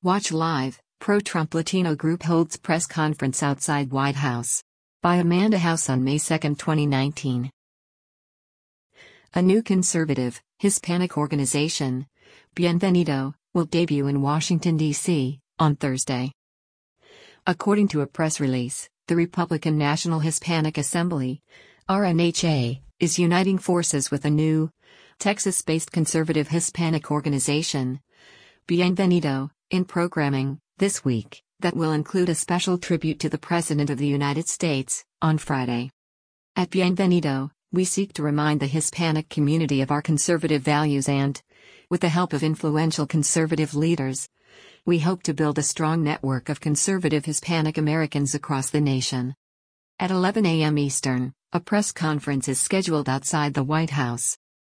Watch live. Pro-Trump Latino group holds press conference outside White House. By Amanda House on May 2, 2019. A new conservative, Hispanic organization, Bienvenido, will debut in Washington, D.C., on Thursday. According to a press release, the Republican National Hispanic Assembly, RNHA, is uniting forces with a new, Texas-based conservative Hispanic organization, Bienvenido, in programming, this week, that will include a special tribute to the President of the United States, on Friday. At Bienvenido, we seek to remind the Hispanic community of our conservative values and, with the help of influential conservative leaders, we hope to build a strong network of conservative Hispanic Americans across the nation. At 11 a.m. Eastern, a press conference is scheduled outside the White House.